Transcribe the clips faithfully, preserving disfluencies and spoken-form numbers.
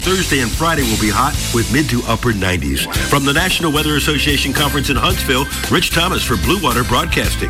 Thursday and Friday will be hot with mid to upper nineties. From the National Weather Association Conference in Huntsville, Rich Thomas for Blue Water Broadcasting.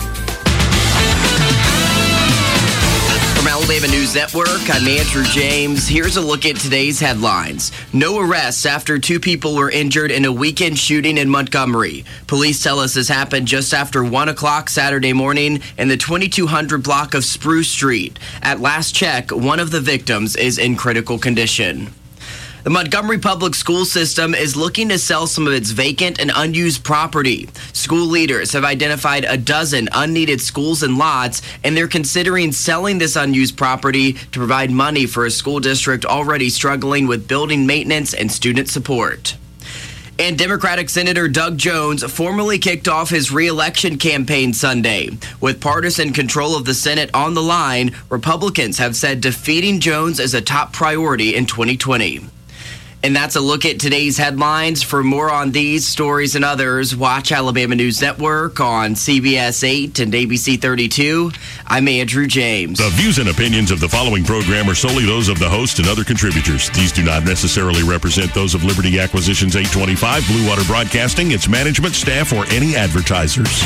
From Alabama News Network, I'm Andrew James. Here's a look at today's headlines. No arrests after two people were injured in a weekend shooting in Montgomery. Police tell us this happened just after one o'clock Saturday morning in the twenty-two hundred block of Spruce Street. At last check, one of the victims is in critical condition. The Montgomery Public School System is looking to sell some of its vacant and unused property. School leaders have identified a dozen unneeded schools and lots, and they're considering selling this unused property to provide money for a school district already struggling with building maintenance and student support. And Democratic Senator Doug Jones formally kicked off his re-election campaign Sunday. With partisan control of the Senate on the line, Republicans have said defeating Jones is a top priority in twenty twenty. And that's a look at today's headlines. For more on these stories and others, watch Alabama News Network on C B S eight and A B C thirty-two. I'm Andrew James. The views and opinions of the following program are solely those of the host and other contributors. These do not necessarily represent those of Liberty Acquisitions eight twenty-five, Blue Water Broadcasting, its management, staff, or any advertisers.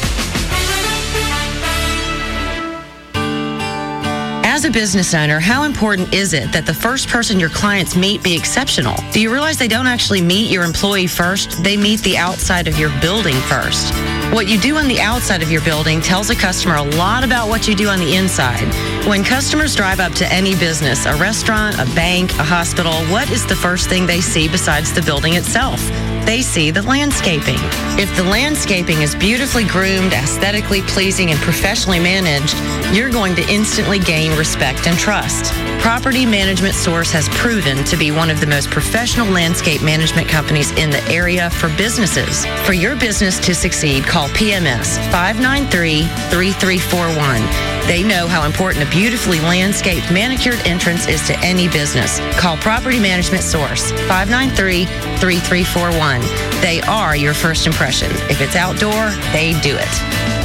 As a business owner, how important is it that the first person your clients meet be exceptional? Do you realize they don't actually meet your employee first? They meet the outside of your building first. What you do on the outside of your building tells a customer a lot about what you do on the inside. When customers drive up to any business, a restaurant, a bank, a hospital, what is the first thing they see besides the building itself? They see the landscaping. If the landscaping is beautifully groomed, aesthetically pleasing, and professionally managed, you're going to instantly gain respect and trust. Property Management Source has proven to be one of the most professional landscape management companies in the area for businesses. For your business to succeed, call P M S five nine three, three three four one. They know how important a beautifully landscaped, manicured entrance is to any business. Call Property Management Source, five nine three, three three four one. They are your first impression. If it's outdoor, they do it.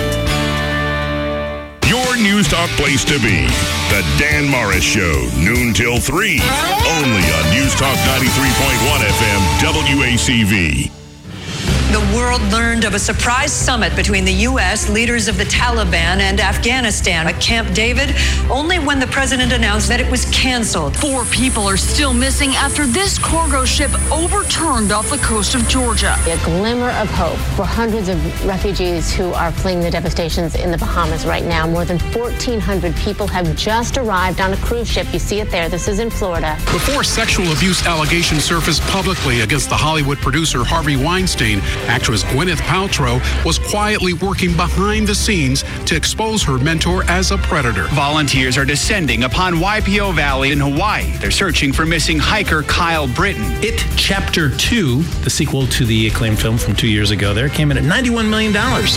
Your News Talk place to be. The Dan Morris Show, noon till three. Only on News Talk ninety-three point one F M, W A C V. The world learned of a surprise summit between the U S, leaders of the Taliban, and Afghanistan at Camp David only when the president announced that it was canceled. Four people are still missing after this cargo ship overturned off the coast of Georgia. A glimmer of hope for hundreds of refugees who are fleeing the devastations in the Bahamas right now. More than fourteen hundred people have just arrived on a cruise ship. You see it there. This is in Florida. Before sexual abuse allegations surfaced publicly against the Hollywood producer Harvey Weinstein, actress Gwyneth Paltrow was quietly working behind the scenes to expose her mentor as a predator. Volunteers are descending upon Waipio Valley in Hawaii. They're searching for missing hiker Kyle Britton. It Chapter two, the sequel to the acclaimed film from two years ago there, came in at ninety-one million dollars.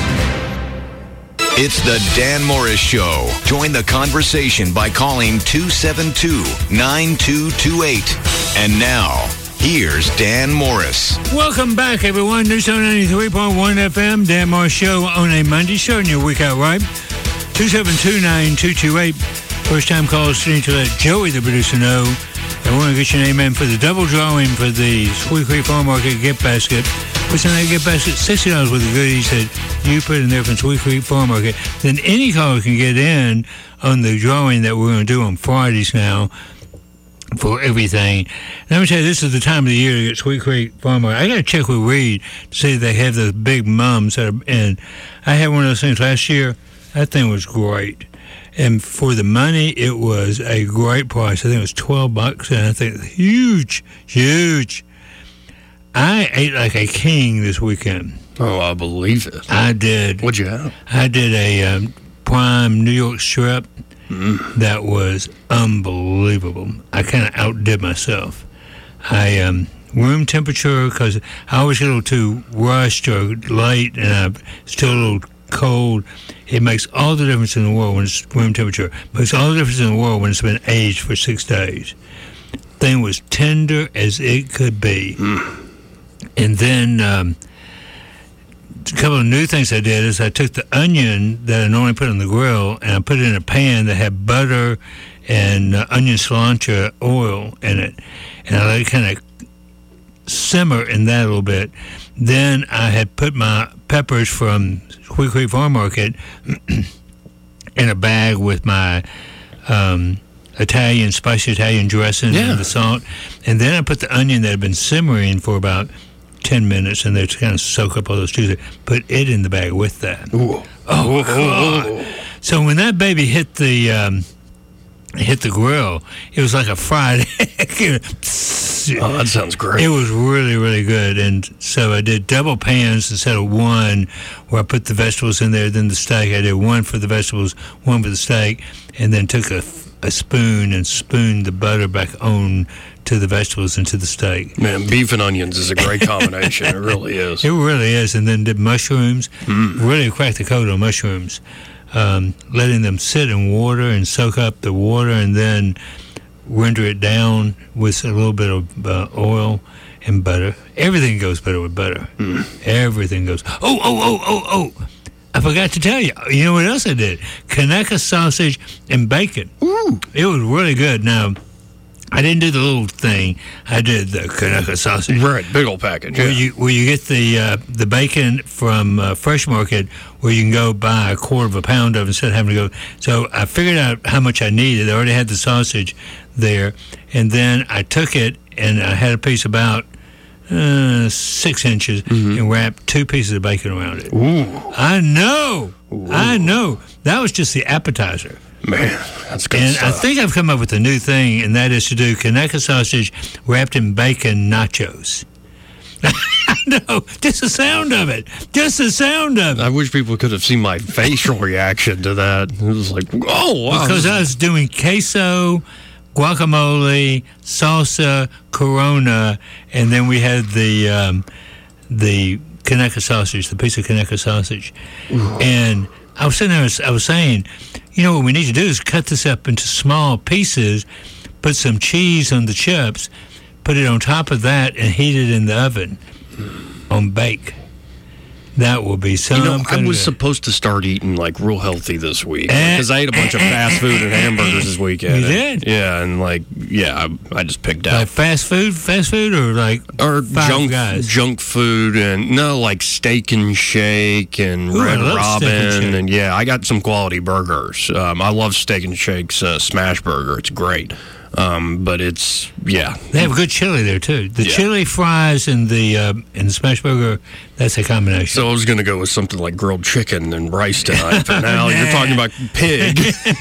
It's the Dan Morris Show. Join the conversation by calling two seven two, nine two two eight. And now, here's Dan Morris. Welcome back, everyone. News on ninety-three point one F M. Dan Morris Show on a Monday, starting your week out right. two seven two, nine two two eight. First time call sitting to let Joey, the producer, know. I want to get your name in for the double drawing for the Sweet Creek Farm Market gift basket. What's in that gift basket? sixty dollars worth of goodies that you put in there from Sweet Creek Farm Market. Then any caller can get in on the drawing that we're going to do on Fridays now for everything. Let me tell you, this is the time of the year to get Sweet Creek Farm Market. I got to check with Reed to see if they have those big mums that are in. I had one of those things last year. That thing was great. And for the money, it was a great price. I think it was twelve bucks, and I think huge, huge. I ate like a king this weekend. Oh, I believe it. I did. What'd you have? I did a um, prime New York strip. Mm. That was unbelievable. I kind of outdid myself. I um, room temperature, because I always get a little too rushed or late, and I'm still a little cold. It makes all the difference in the world when it's room temperature. It makes all the difference in the world when it's been aged for six days. Thing was tender as it could be. Mm. And then um, a couple of new things I did is I took the onion that I normally put on the grill and I put it in a pan that had butter and uh, onion cilantro oil in it, and I let it kind of simmer in that a little bit. Then I had put my peppers from Sweet Creek Farm Market in a bag with my um, Italian, spicy Italian dressing Yeah. and the salt. And then I put the onion that had been simmering for about ten minutes and they to kind of soak up all those juices. Put it in the bag with that. Ooh. Oh, God. So when that baby hit the um, hit the grill, it was like a fried egg. Oh, that sounds great. It was really, really good. And so I did double pans instead of one, where I put the vegetables in there, then the steak. I did one for the vegetables, one for the steak, and then took a, a spoon and spooned the butter back on to the vegetables and to the steak. Man, beef and onions is a great combination. It really is. It really is. And then did mushrooms. Mm. Really cracked the code on mushrooms. Um, letting them sit in water and soak up the water, and then render it down with a little bit of uh, oil and butter. Everything goes better with butter. Mm. Everything goes. Oh, oh, oh, oh, oh! I forgot to tell you. You know what else I did? Conecuh sausage and bacon. Ooh. It was really good. Now, I didn't do the little thing. I did the Conecuh sausage. Right, big old package. Where Yeah. you where you get the uh, the bacon from uh, Fresh Market, where you can go buy a quarter of a pound of instead of having to go. So I figured out how much I needed. I already had the sausage there, and then I took it and I had a piece about uh, six inches Mm-hmm. and wrapped two pieces of bacon around it. Ooh. I know, Ooh. I know. That was just the appetizer. Man, that's good And stuff. I think I've come up with a new thing, and that is to do Conecuh sausage wrapped in bacon nachos. I know, just the sound of it. Just the sound of it. I wish people could have seen my facial reaction to that. It was like, oh, wow. Because I was doing queso, guacamole, salsa, Corona, and then we had the um, the Conecuh sausage, the piece of Conecuh sausage. Ooh. And I was sitting there, I was, I was saying, you know, what we need to do is cut this up into small pieces, put some cheese on the chips, put it on top of that, and heat it in the oven on bake. That will be some You know, I kind was of supposed to start eating like real healthy this week Eh, because I ate a bunch of fast food and hamburgers this weekend. You And- did? Yeah, and like, yeah, I, I just picked out. like fast food, fast food, or like or Five junk Guys? junk food and no like Steak and Shake and Ooh, I Red love Steak and Robin Shake. and yeah, I got some quality burgers. Um, I love Steak and Shake's uh, smash burger. It's great, um, but it's yeah. They have good chili there too. The Yeah. chili fries and the uh, and the smash burger, that's a combination. So I was gonna go with something like grilled chicken and rice tonight, but now you're talking about pig.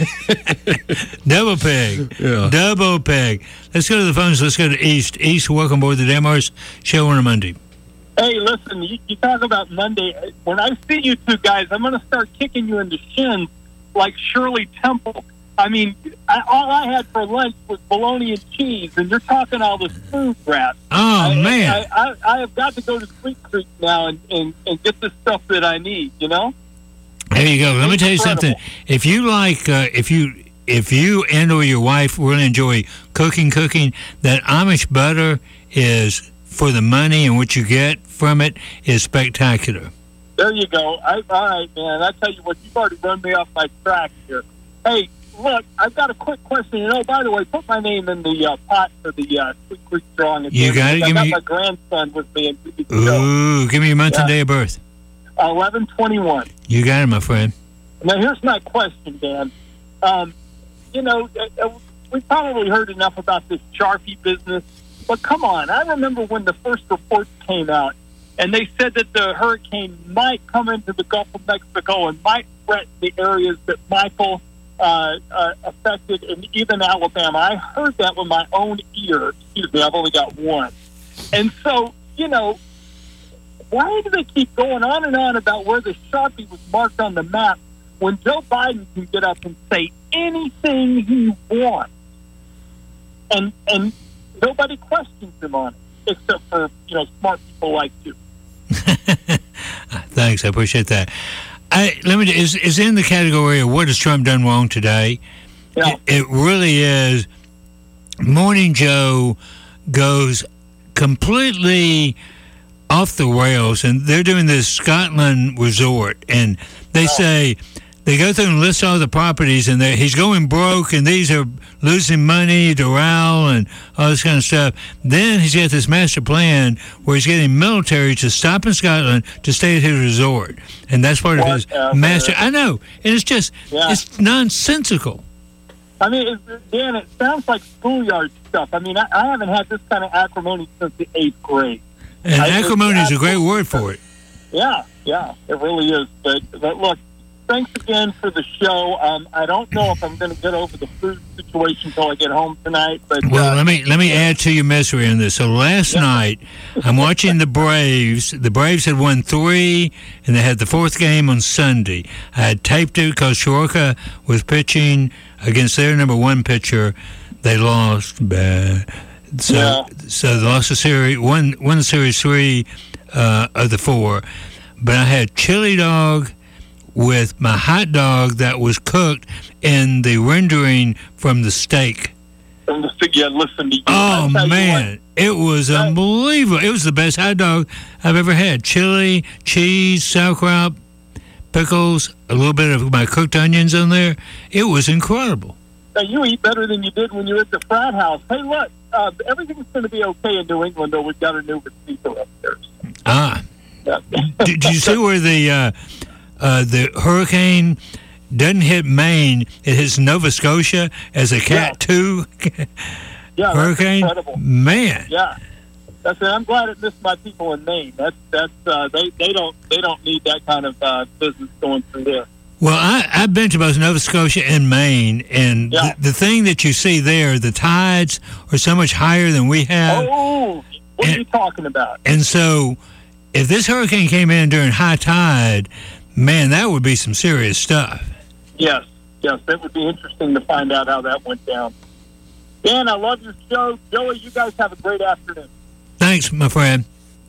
Double pig. Yeah. Double pig. Let's go to the phones. Let's go to East. East, welcome aboard the Dan Morris Show on a Monday. Hey, listen, you, you talk about Monday. When I see you two guys, I'm going to start kicking you in the shins like Shirley Temple. I mean, I, all I had for lunch was bologna and cheese, and you're talking all this food crap. Oh, I, man. I, I, I have got to go to Sweet Creek now and, and, and get the stuff that I need, you know? There you go. Let me tell you Incredible. something. If you like, uh, if you if you and or your wife really enjoy cooking, cooking, that Amish butter is, for the money and what you get from it, is spectacular. There you go. I, all right, man. I tell you what, you've already run me off my track here. Hey, look, I've got a quick question. You know, by the way, put my name in the uh, pot for the uh, Sweet Creek Drawing. You got it? I Give got me- my grandson with me. And we can go. Ooh, give me your month and Yeah. day of birth. eleven twenty-one. You got it, my friend. Now, here's my question, Dan. Um, you know, uh, uh, we probably heard enough about this Sharpie business, but come on. I remember when the first reports came out, and they said that the hurricane might come into the Gulf of Mexico and might threaten the areas that Michael uh, uh, affected, and even Alabama. I heard that with my own ear. Excuse me, I've only got one. And so, you know, why do they keep going on and on about where the Sharpie was marked on the map when Joe Biden can get up and say anything he wants, and and nobody questions him on it, except for, you know, smart people like you. Thanks, I appreciate that. I let me is is in the category of what has Trump done wrong today. Yeah. It, it really is. Morning Joe goes completely off the rails, and they're doing this Scotland resort, and they say they they go through and list all the properties, and he's going broke, and these are losing money, Doral, and all this kind of stuff. Then he's got this master plan where he's getting military to stop in Scotland to stay at his resort, and that's part of his Whatever. master. I know, and it's just Yeah. it's nonsensical. I mean, it, Dan, it sounds like schoolyard stuff. I mean, I, I haven't had this kind of acrimony since the eighth grade. And I- acrimony it's is a great word for it. Yeah, yeah, it really is. But, but look, thanks again for the show. Um, I don't know if I'm going to get over the food situation until I get home tonight. But Well, uh, let me let me add to your misery on this. So last night, I'm watching the Braves. The Braves had won three, and they had the fourth game on Sunday. I had taped it because Soroka was pitching against their number one pitcher. They lost bad. So Yeah. so they lost the series. Won won the series three uh, of the four. But I had chili dog with my hot dog that was cooked in the rendering from the steak. I'm just thinking, listen to you. Oh, I'll tell you man. It was unbelievable. It was the best hot dog I've ever had. Chili, cheese, sauerkraut, pickles, a little bit of my cooked onions on there. It was incredible. what, you eat better than you did when you were at the frat house. Hey, look, uh, everything's going to be okay in New England, though. We've got a new receiver upstairs. Ah. Yeah. Did, did you see where the uh, uh, the hurricane doesn't hit Maine? It hits Nova Scotia as a Cat two Yeah, hurricane. that's incredible. Man. Yeah, that's it. I'm glad it missed my people in Maine. That's that's uh, they they don't they don't need that kind of uh, business going through there. Well, I, I've been to both Nova Scotia and Maine, and Yeah. the, the thing that you see there, the tides are so much higher than we have. Oh, what are you talking about? And so, if this hurricane came in during high tide, man, that would be some serious stuff. Yes, yes, it would be interesting to find out how that went down. Dan, I love your show. Joey, you guys have a great afternoon. Thanks, my friend.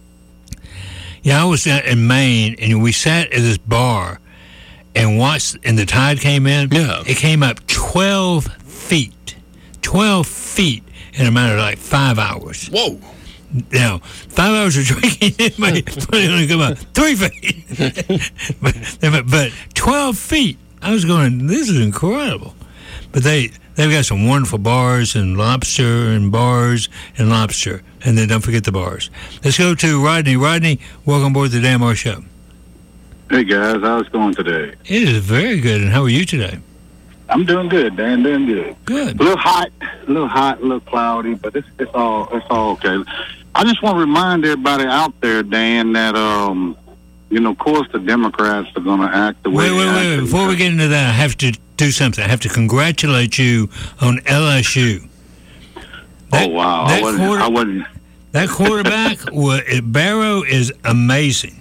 Yeah, I was down in Maine, and we sat at this bar and watched, and the tide came in. Yeah. It came up twelve feet. twelve feet in a matter of like five hours. Whoa. Now, five hours of drinking, it might only come up three feet. but, but twelve feet. I was going, this is incredible. But they, they've got some wonderful bars and lobster and bars and lobster. And then don't forget the bars. Let's go to Rodney. Rodney, welcome aboard the Dan Moore Show. Hey, guys. How's it going today? It is very good. And how are you today? I'm doing good, Dan. Doing good. Good. A little hot, a little hot, a little cloudy, but it's it's all it's all okay. I just want to remind everybody out there, Dan, that um, you know, of course, the Democrats are going to act the way. Wait, wait, they wait. act. Before we get into that, I have to do something. I have to congratulate you on L S U. oh wow! that I wasn't. quarter- I wasn't. That quarterback, wa- Barrow, is amazing.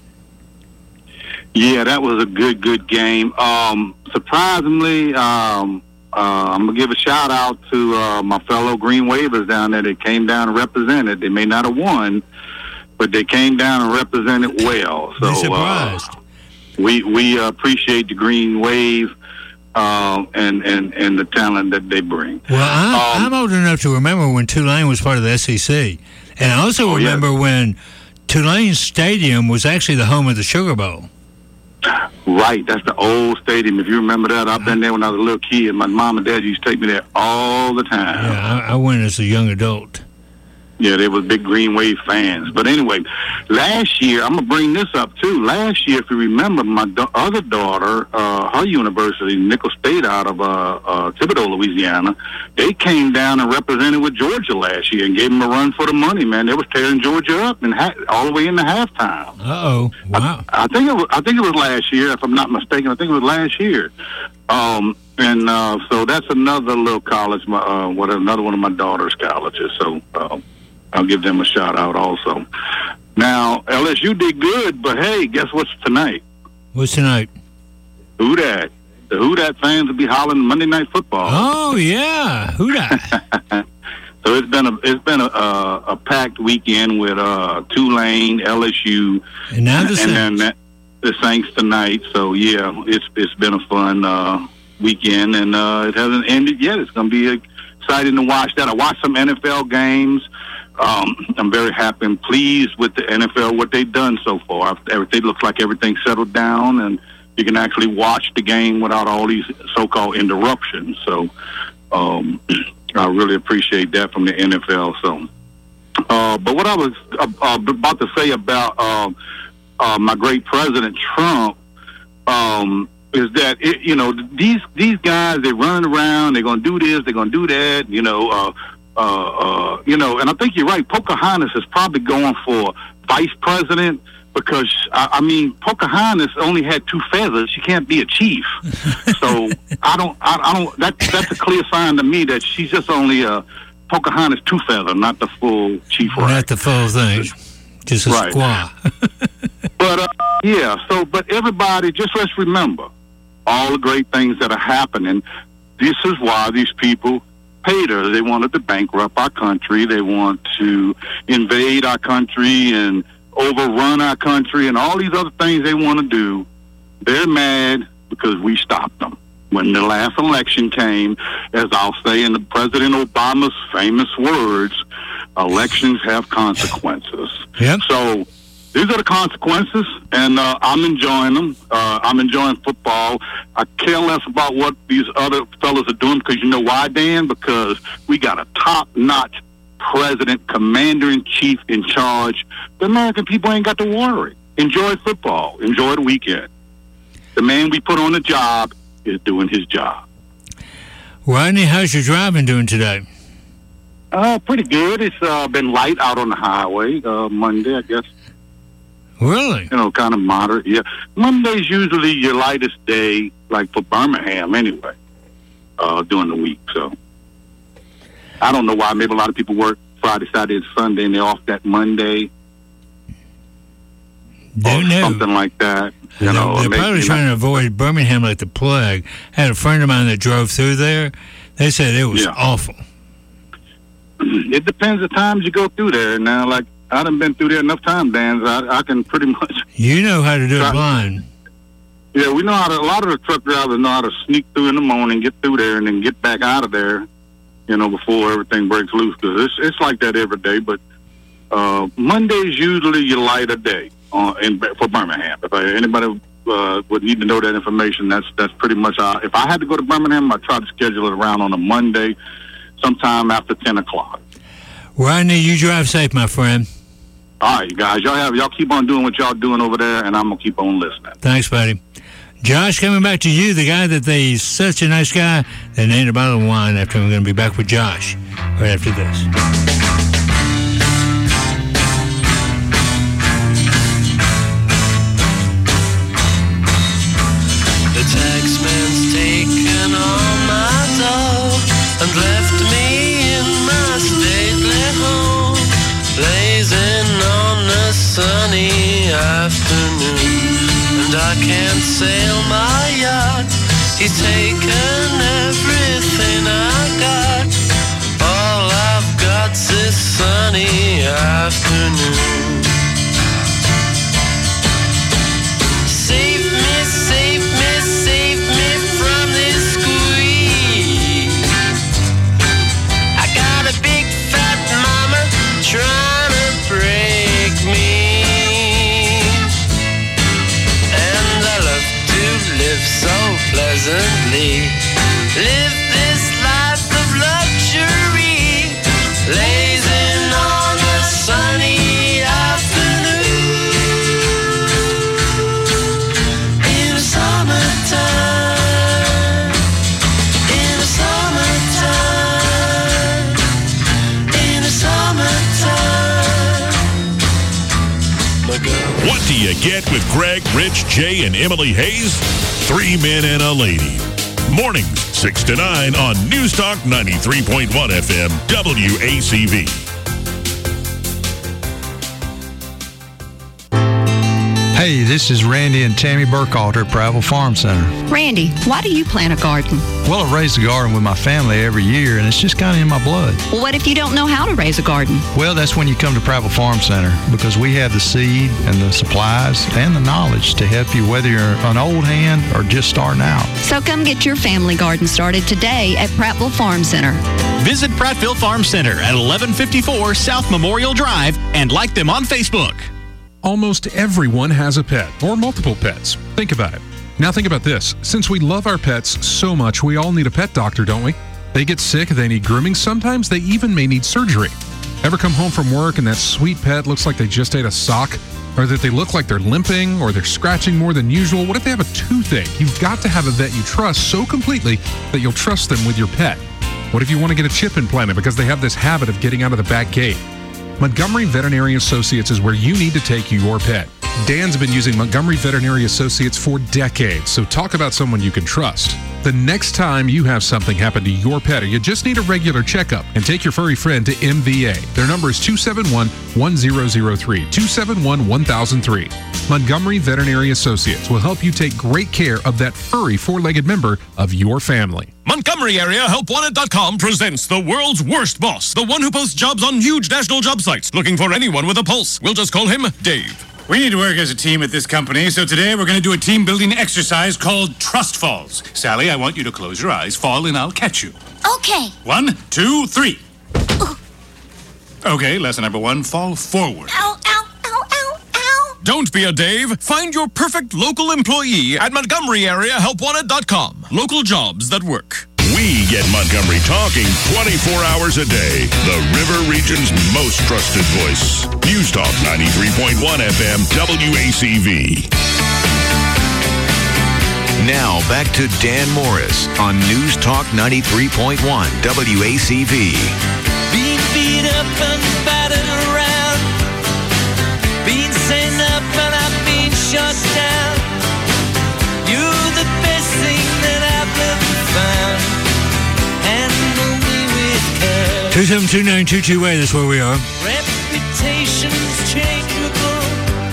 Yeah, that was a good, good game. Um, surprisingly, um, uh, I'm gonna give a shout out to uh, my fellow Green Wavers down there that came down and represented. They may not have won, but they came down and represented well. So They're surprised. Uh, we we uh, appreciate the Green Wave uh, and and and the talent that they bring. Well, I'm, I'm old enough to remember when Tulane was part of the S E C. And I also Oh, yeah. remember when Tulane Stadium was actually the home of the Sugar Bowl. Right, that's the old stadium. If you remember that, I've been there when I was a little kid. My mom and dad used to take me there all the time. Yeah, I, I went as a young adult. Yeah, they was big Green Wave fans. But anyway, last year, I'm going to bring this up, too. Last year, if you remember, my do- other daughter, uh, her university, Nicholls State out of uh, uh, Thibodaux, Louisiana, they came down and represented with Georgia last year and gave them a run for the money, man. They was tearing Georgia up and ha- all the way into halftime. Uh-oh. Wow. I, I think it was, I think it was last year, if I'm not mistaken. I think it was last year. Um, and uh, so that's another little college, my, uh, what another one of my daughter's colleges. So uh, I'll give them a shout out also. Now, L S U did good, but hey, guess what's tonight? What's tonight? Who dat? The Who dat fans will be hollering Monday Night Football. Oh, yeah. Who dat? So it's been a it's been a, a, a packed weekend with uh, Tulane, L S U, And now the and then Saints. that, the Saints tonight. So yeah, it's it's been a fun uh, weekend, and uh, it hasn't ended yet. It's going to be exciting to watch that. I watched some N F L games. Um, I'm very happy and pleased with the N F L, what they've done so far. Everything looks like everything settled down, and you can actually watch the game without all these so-called interruptions. So um, I really appreciate that from the N F L. So, uh, but what I was uh, uh, about to say about uh, uh, my great President Trump um, is that it, you know these these guys, they're running around, they're going to do this, they're going to do that, you know, uh, uh, uh, you know, and I think you're right. Pocahontas is probably going for vice president. Because, I, I mean, Pocahontas only had two feathers. She can't be a chief. So, I don't, I, I don't, that, that's a clear sign to me that she's just only a Pocahontas two feather, not the full chief rank. Not the full thing. Just a right. squaw. But, uh, yeah, so, but everybody, just let's remember all the great things that are happening. This is why these people paid her. They wanted to bankrupt our country. They want to invade our country and overrun our country and all these other things they want to do. They're mad because we stopped them. When the last election came, as I'll say in the President Obama's famous words, elections have consequences. Yep. So these are the consequences, and uh, I'm enjoying them. Uh, I'm enjoying football. I care less about what these other fellas are doing because you know why, Dan? Because we got a top-notch president, commander-in-chief in charge. The American people ain't got to worry. Enjoy football. Enjoy the weekend. The man we put on the job is doing his job. Rodney, how's your driving doing today? Uh, pretty good. It's uh, been light out on the highway. Uh, Monday, I guess. Really? You know, kind of moderate. Yeah. Monday's usually your lightest day, like for Birmingham anyway, uh, during the week, so. I don't know why. Maybe a lot of people work Friday, Saturday, and Sunday, and they're off that Monday. Don't or know. Something like that. You they're know, they're maybe, probably you trying know. to avoid Birmingham like the plague. I had a friend of mine that drove through there. They said it was Yeah. awful. It depends the times you go through there. Now, like, I done been through there enough times, Dan. So I, I can pretty much. You know how to do it blind. Yeah, we know how to. A lot of the truck drivers know how to sneak through in the morning, get through there, and then get back out of there. You know, before everything breaks loose, because it's it's like that every day. But uh, Monday's usually your lighter day uh, in for Birmingham. If I, anybody uh, would need to know that information, that's that's pretty much. Uh, if I had to go to Birmingham, I try to schedule it around on a Monday, sometime after ten o'clock. Rodney, you drive safe, my friend. All right, you guys, y'all have y'all keep on doing what y'all doing over there, and I'm gonna keep on listening. Thanks, buddy. Josh, coming back to you, the guy that they such a nice guy, they named a bottle of wine after. I'm going to be back with Josh right after this. The taxman's taken all my dough and left me in my stately home, blazing on a sunny afternoon. And I can't sail my yacht. He's taken everything I got. All I've got's this sunny afternoon. Save me, save me, save me from this squeeze. I got a big fat mama trying to break me. Live so pleasantly, live this life of luxury, blazing on a sunny afternoon in the summertime, in the summertime, in the summertime. My girl. What do you get with Greg, Rich, Jay, and Emily Hayes? Three men and a lady. Mornings, six to nine on News Talk ninety-three point one F M, W A C V. Hey, this is Randy and Tammy Burkhalter at Prattville Farm Center. Randy, why do you plant a garden? Well, I raise a garden with my family every year, and it's just kind of in my blood. Well, what if you don't know how to raise a garden? Well, that's when you come to Prattville Farm Center, because we have the seed and the supplies and the knowledge to help you, whether you're an old hand or just starting out. So come get your family garden started today at Prattville Farm Center. Visit Prattville Farm Center at eleven fifty-four South Memorial Drive and like them on Facebook. Almost everyone has a pet or multiple pets. Think about it. Now think about this. Since we love our pets so much, we all need a pet doctor, don't we? They get sick, they need grooming, sometimes they even may need surgery. Ever come home from work and that sweet pet looks like they just ate a sock? Or that they look like they're limping or they're scratching more than usual? What if they have a toothache? You've got to have a vet you trust so completely that you'll trust them with your pet. What if you want to get a chip implanted because they have this habit of getting out of the back gate? Montgomery Veterinary Associates is where you need to take your pet. Dan's been using Montgomery Veterinary Associates for decades, so talk about someone you can trust. The next time you have something happen to your pet or you just need a regular checkup, and take your furry friend to M V A. Their number is two seven one, one zero zero three, two seven one, one thousand three. Montgomery Veterinary Associates will help you take great care of that furry four-legged member of your family. Montgomery Area Help Wanted dot com presents the world's worst boss, the one who posts jobs on huge national job sites, looking for anyone with a pulse. We'll just call him Dave. We need to work as a team at this company, so today we're going to do a team-building exercise called Trust Falls. Sally, I want you to close your eyes, fall, and I'll catch you. Okay. One, two, three. Okay, lesson number one, fall forward. Ow, ow, ow, ow, ow. Don't be a Dave. Find your perfect local employee at Montgomery Area Help Wanted dot com. Local jobs that work. We get Montgomery talking twenty-four hours a day. The River Region's most trusted voice. News Talk ninety-three point one F M W A C V. Now back to Dan Morris on News Talk ninety-three point one W A C V. Being beat up and battered around, being sent up and I've been shut down. You're the best thing that I've ever found. Handle me with care. two seven two, nine two two eight, that's where we are. Reputations changeable,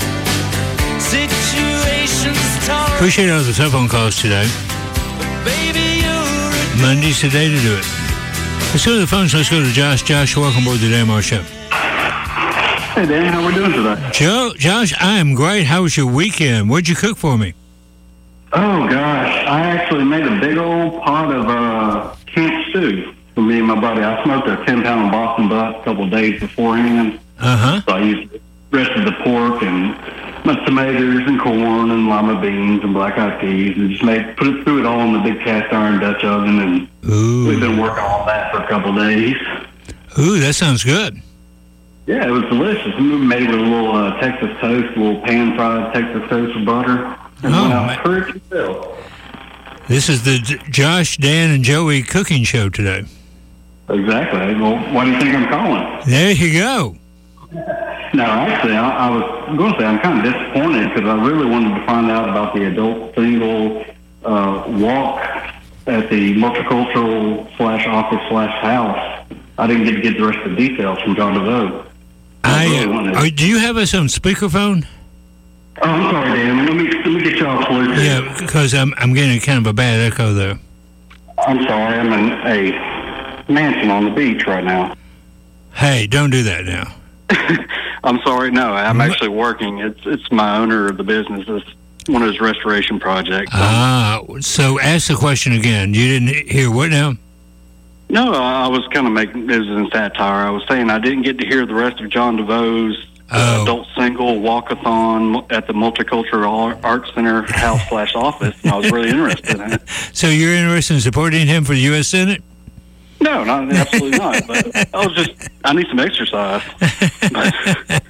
situations tolerable. Appreciate all the telephone calls today. Baby, you're Monday's the day to do it. Let's go to the phones. Let's go to Josh. Josh, welcome aboard the Dan Morris Show. Hey, Dan, how we doing today? Joe, Josh, I am great. How was your weekend? What'd you cook for me? Oh, gosh. I actually made a big old pot of uh, camp stew for me and my buddy. I smoked a ten-pound Boston butt a couple of days beforehand. Uh-huh. So I used the rest of the pork and my tomatoes and corn and lima beans and black-eyed peas and just made put it through it all in the big cast-iron Dutch oven, and Ooh. we've been working on that for a couple of days. Ooh, that sounds good. Yeah, it was delicious. We made it with a little uh, Texas toast, a little pan-fried Texas toast with butter. And Oh, went out man. pretty well. This is the J- Josh, Dan, and Joey cooking show today. Exactly. Well, why do you think I'm calling? There you go. No, actually, I, I was going to say I'm kind of disappointed because I really wanted to find out about the adult single uh, walk at the multicultural slash office slash house. I didn't get to get the rest of the details from John DeVoe. I, really uh, wanted- are- do you have us on speakerphone? Oh, I'm sorry, Dan. Let me let me get y'all Bluetooth. Yeah, because I'm I'm getting kind of a bad echo there. I'm sorry. I'm in a mansion on the beach right now. Hey, don't do that now. I'm sorry. No, I'm actually working. It's it's my owner of the business. It's one of his restoration projects. Ah, so ask the question again. You didn't hear what now? No, I was kind of making this in satire. I was saying I didn't get to hear the rest of John DeVoe's uh, adult single walkathon at the Multicultural Arts Center house slash office. And I was really interested in it. So you're interested in supporting him for the U S Senate? No, not absolutely not. But I was just I need some exercise. But,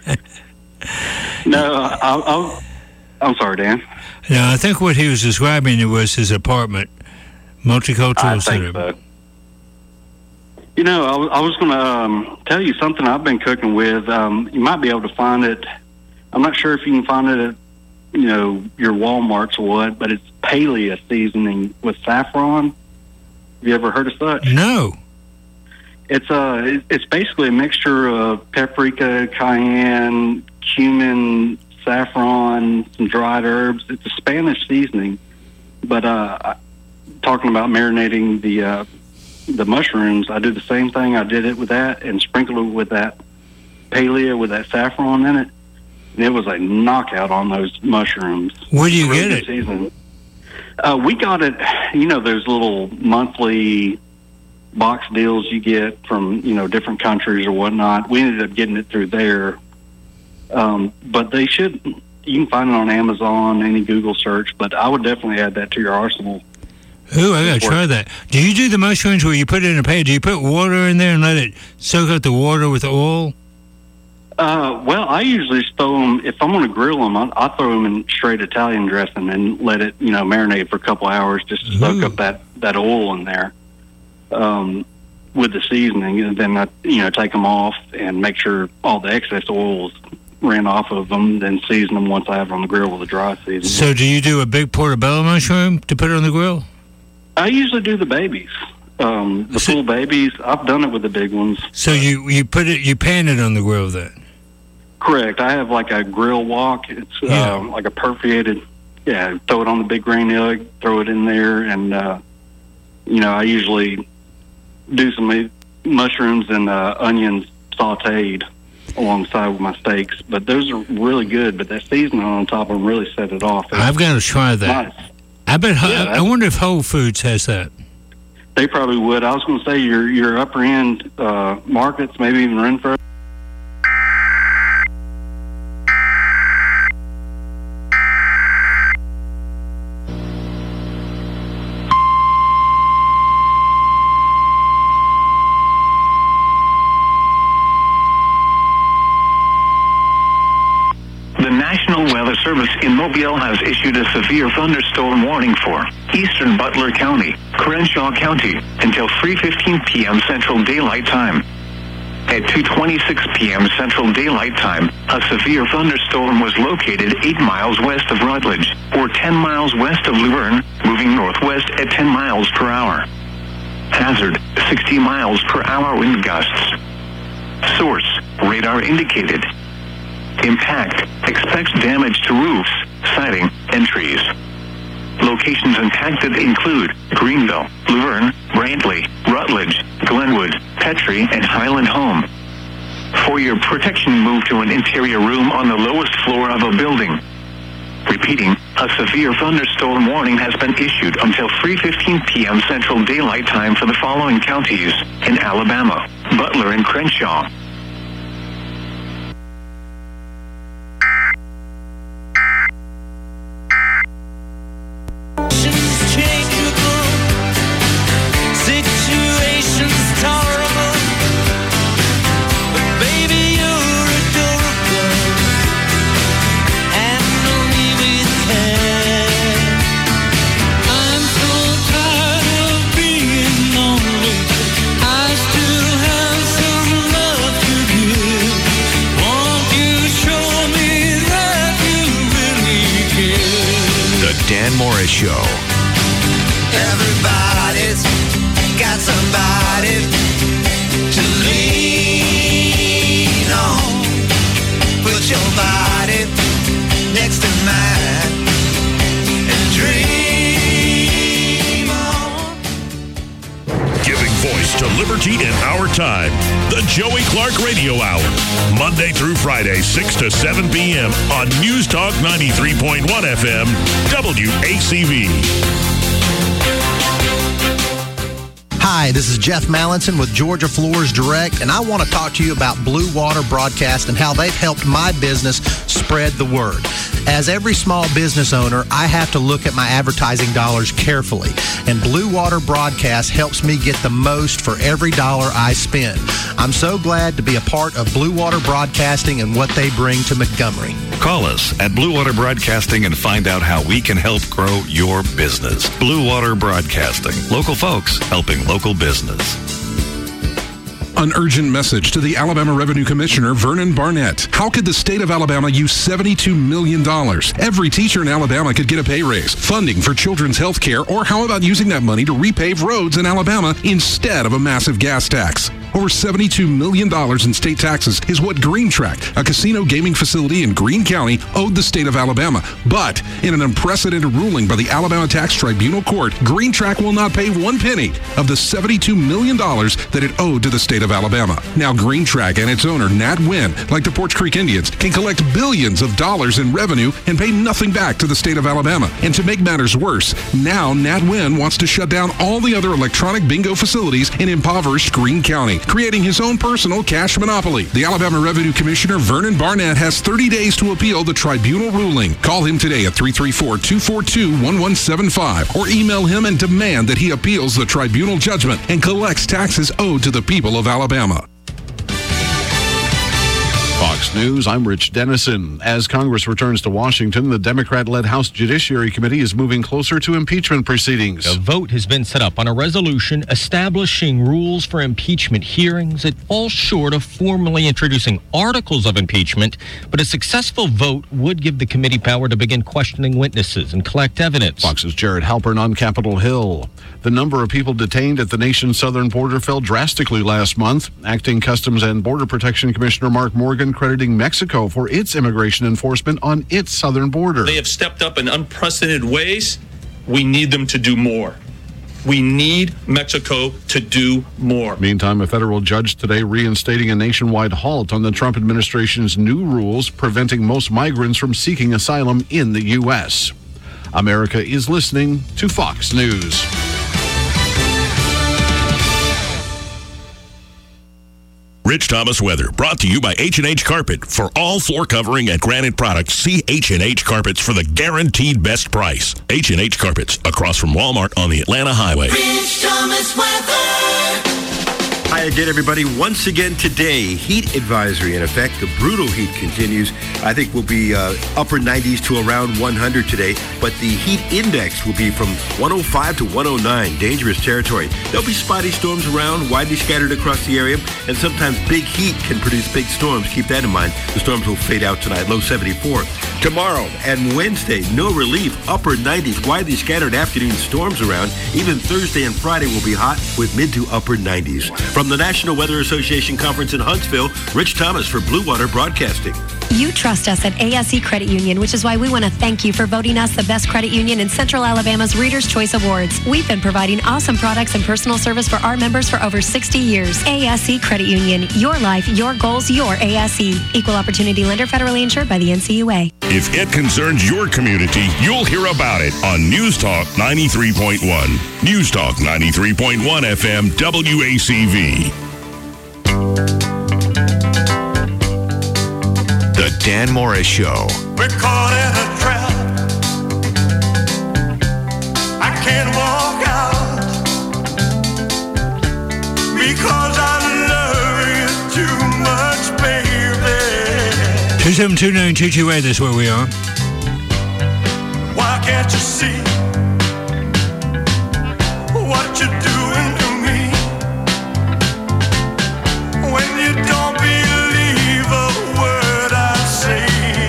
no, I, I, I'm sorry, Dan. No, I think what he was describing was his apartment, Multicultural I Center. think so. You know, I was, I was going to um, tell you something I've been cooking with. Um, you might be able to find it. I'm not sure if you can find it at, you know, your Walmarts or what, but it's palea seasoning with saffron. Have you ever heard of such? No. It's uh, it's basically a mixture of paprika, cayenne, cumin, saffron, some dried herbs. It's a Spanish seasoning. But uh, talking about marinating the uh, the mushrooms, I do the same thing. I did it with that and sprinkled it with that palea with that saffron in it. And it was a knockout on those mushrooms. Where do you Really get good it? seasoning. Uh, we got it, you know, those little monthly box deals you get from, you know, different countries or whatnot. We ended up getting it through there. Um, but they should, you can find it on Amazon, any Google search, but I would definitely add that to your arsenal. Ooh, I gotta try that. Do you do the mushrooms where you put it in a pan? Do you put water in there and let it soak up the water with oil? Uh, well, I usually just throw them, if I'm going to grill them, I, I throw them in straight Italian dressing and let it, you know, marinate for a couple hours just to soak Ooh. up that, that oil in there um, with the seasoning. And then I, you know, take them off and make sure all the excess oils ran off of them, then season them once I have them on the grill with a dry season. So do you do a big portobello mushroom to put it on the grill? I usually do the babies. Um, the full babies, I've done it with the big ones. So you, you put it, you pan it on the grill then? Correct. I have like a grill wok. It's Yeah. uh, like a perforated, yeah, throw it on the big green egg, throw it in there, and, uh, you know, I usually do some mushrooms and uh, onions sauteed alongside with my steaks. But those are really good, but that seasoning on top of them really set it off. I've got to try that. Nice. I bet. Yeah, I wonder if Whole Foods has that. They probably would. I was going to say your your upper end uh, markets, maybe even Renfro. The National Weather Service in Mobile has issued a severe thunderstorm warning for eastern Butler County, Crenshaw County, until three fifteen p.m. Central Daylight Time. At two twenty-six p.m. Central Daylight Time, a severe thunderstorm was located eight miles west of Rutledge, or ten miles west of Luverne, moving northwest at ten miles per hour. Hazard, sixty miles per hour wind gusts. Source, radar indicated. Impact, expects damage to roofs, siding, and trees. Locations impacted include Greenville, Luverne, Brantley, Rutledge, Glenwood, Petrie, and Highland Home. For your protection, move to an interior room on the lowest floor of a building. Repeating, a severe thunderstorm warning has been issued until three fifteen p.m. Central Daylight Time for the following counties in Alabama: Butler and Crenshaw. Dan Morris Show. Everybody's got somebody to lean on. Put your body next to mine and dream on. Giving voice to liberty in our time. The Joey Clark Radio Hour. Monday through Friday, six to seven p.m. on News Talk ninety-three point one F M, W A C V. Hi, this is Jeff Mallinson with Georgia Floors Direct, and I want to talk to you about Blue Water Broadcast and how they've helped my business spread the word. As every small business owner, I have to look at my advertising dollars carefully, and Blue Water Broadcast helps me get the most for every dollar I spend. I'm so glad to be a part of Blue Water Broadcasting and what they bring to Montgomery. Call us at Blue Water Broadcasting and find out how we can help grow your business. Blue Water Broadcasting. Local folks helping local business. An urgent message to the Alabama Revenue Commissioner, Vernon Barnett. How could the state of Alabama use seventy-two million dollars? Every teacher in Alabama could get a pay raise, funding for children's health care, or how about using that money to repave roads in Alabama instead of a massive gas tax? Over seventy-two million dollars in state taxes is what Green Track, a casino gaming facility in Greene County, owed the state of Alabama. But in an unprecedented ruling by the Alabama Tax Tribunal Court, Green Track will not pay one penny of the seventy-two million dollars that it owed to the state of Alabama. Now Green Track and its owner, Nat Wynn, like the Porch Creek Indians, can collect billions of dollars in revenue and pay nothing back to the state of Alabama. And to make matters worse, now Nat Wynn wants to shut down all the other electronic bingo facilities in impoverished Greene County. creating his own personal cash monopoly. The Alabama Revenue Commissioner, Vernon Barnett, has thirty days to appeal the tribunal ruling. Call him today at three three four, two four two, one one seven five or email him and demand that he appeals the tribunal judgment and collects taxes owed to the people of Alabama. Fox News, I'm Rich Dennison. As Congress returns to Washington, the Democrat-led House Judiciary Committee is moving closer to impeachment proceedings. A vote has been set up on a resolution establishing rules for impeachment hearings. It falls short of formally introducing articles of impeachment, but a successful vote would give the committee power to begin questioning witnesses and collect evidence. Fox's Jared Halpern on Capitol Hill. The number of people detained at the nation's southern border fell drastically last month. Acting Customs and Border Protection Commissioner Mark Morgan crediting Mexico for its immigration enforcement on its southern border. They have stepped up in unprecedented ways. We need them to do more. We need Mexico to do more. Meantime, a federal judge today reinstating a nationwide halt on the Trump administration's new rules preventing most migrants from seeking asylum in the U S. America is listening to Fox News. Rich Thomas weather, brought to you by H and H Carpet. For all floor covering and granite products, see H and H Carpets for the guaranteed best price. H and H Carpets, across from Walmart on the Atlanta Highway. Rich Thomas weather. Hi again, everybody. Once again today, heat advisory in effect. The brutal heat continues. I think we'll be uh, upper nineties to around one hundred today, but the heat index will be from one oh five to one oh nine, dangerous territory. There'll be spotty storms around, widely scattered across the area, and sometimes big heat can produce big storms. Keep that in mind. The storms will fade out tonight, low seventy-four. Tomorrow and Wednesday, no relief, upper nineties, widely scattered afternoon storms around. Even Thursday and Friday will be hot with mid to upper nineties. From the National Weather Association Conference in Huntsville, Rich Thomas for Blue Water Broadcasting. You trust us at A S E Credit Union, which is why we want to thank you for voting us the best credit union in Central Alabama's Reader's Choice Awards. We've been providing awesome products and personal service for our members for over sixty years. A S E Credit Union, your life, your goals, your A S E. Equal Opportunity Lender, federally insured by the N C U A. If it concerns your community, you'll hear about it on News Talk ninety-three point one. News Talk ninety-three point one F M W A C V. The Dan Morris Show. We're caught in a trap. I can't walk out because I love you too much, baby. two seven two nine two two eight, that's where we are. Why can't you see what you're doing to me when you don't believe a word I say?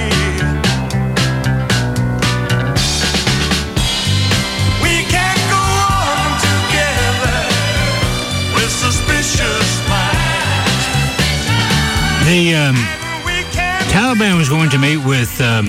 We can't go on together with suspicious minds. The um, Taliban was going to meet with um,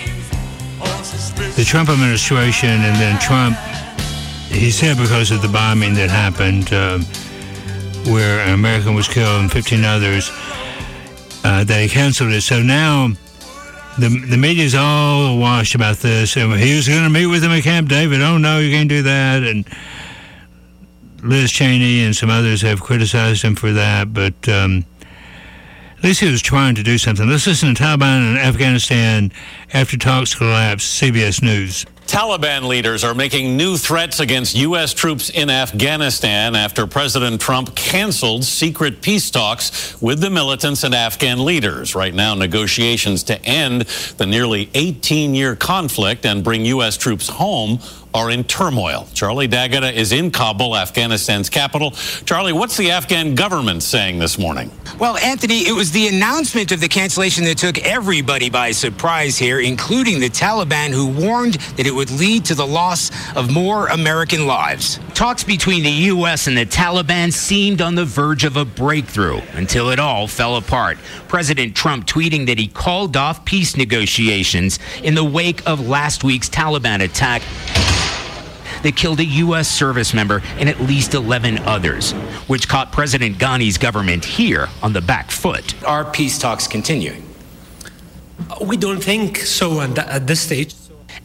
the Trump administration, and then Trump, he said because of the bombing that happened uh, where an American was killed and fifteen others, uh, that he canceled it. So now the the media's all awash about this. And he was going to meet with him at Camp David. Oh, no, you can't do that. And Liz Cheney and some others have criticized him for that. But um, at least he was trying to do something. Let's listen to Taliban in Afghanistan after talks collapsed. C B S News. Taliban leaders are making new threats against U S troops in Afghanistan after President Trump canceled secret peace talks with the militants and Afghan leaders. Right now, negotiations to end the nearly eighteen-year conflict and bring U S troops home are in turmoil. Charlie D'Agata is in Kabul, Afghanistan's capital. Charlie, what's the Afghan government saying this morning? Well, Anthony, it was the announcement of the cancellation that took everybody by surprise here, including the Taliban, who warned that it would lead to the loss of more American lives. Talks between the U S and the Taliban seemed on the verge of a breakthrough until it all fell apart. President Trump tweeting that he called off peace negotiations in the wake of last week's Taliban attack that killed a U S service member and at least eleven others, which caught President Ghani's government here on the back foot. Are peace talks continuing? We don't think so at this stage.